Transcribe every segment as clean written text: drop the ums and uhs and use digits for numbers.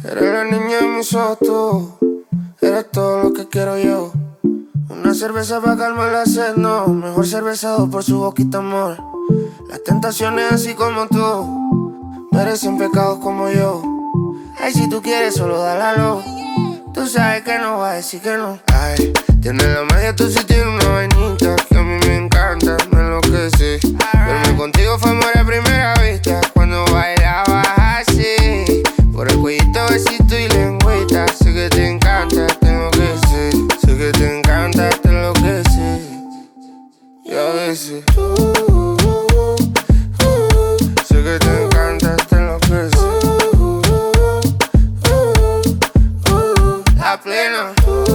Eres la niña de mis ojos, tú. Eres todo lo que quiero yo. Una cerveza para calmar la sed, no. Mejor cervezado por su boquita, amor. Las tentaciones así como tú merecen pecados como yo. Ay, si tú quieres, solo dale a lo. Tú sabes que no va a decir que no. Ay, tienes la magia, tú sí tienes una vainita que a mí me encanta, me enloquece. Verme contigo fue amor a primera vista. Cuando bailabas así, por el cuellito, besito y lengüita. Sé que te encanta, tengo que ser. Sé que te encanta, te enloquece. Y a veces sé que te encanta, te enloquece. La plena.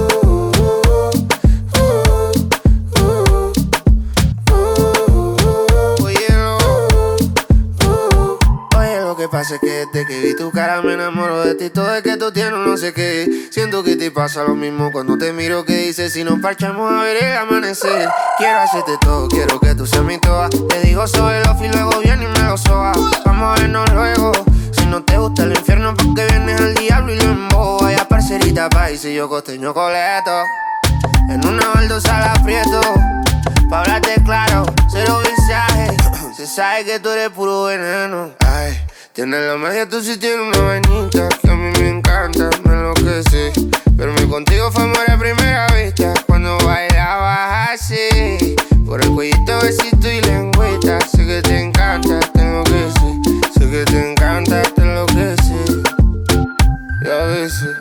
Lo que pasa es que desde que vi tu cara me enamoro de ti. Todo es que tú tienes no sé qué. Siento que te pasa lo mismo cuando te miro. Que dices si nos parchamos a ver el amanecer. Quiero hacerte todo, quiero que tú seas mi toa. Te digo soy el off y luego viene y me lo soba. Vamos a vernos luego. Si no te gusta el infierno porque vienes al diablo y lo embobo. Vaya parcerita país y yo costeño coleto. En una baldosa la aprieto. Pa' hablarte claro, cero visaje. Se sabe que tú eres puro veneno. Ay, tienes la magia, tú sí tienes una vainita que a mí me encanta, me enloquece. Verme contigo fue amor a primera vista. Cuando bailabas así, por el cuellito, besito y lengüita. Sé que te encanta, tengo que ser. Sé que te encanta, te enloquece. Y a veces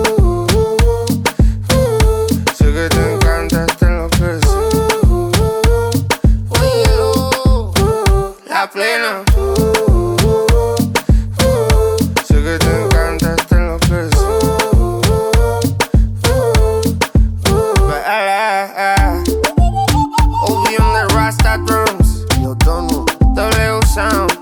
sé que te encanta, te enloquece. La plena. Sé que te encanta, te enloquece. OB on the Rasta drums. Yo tono W sound.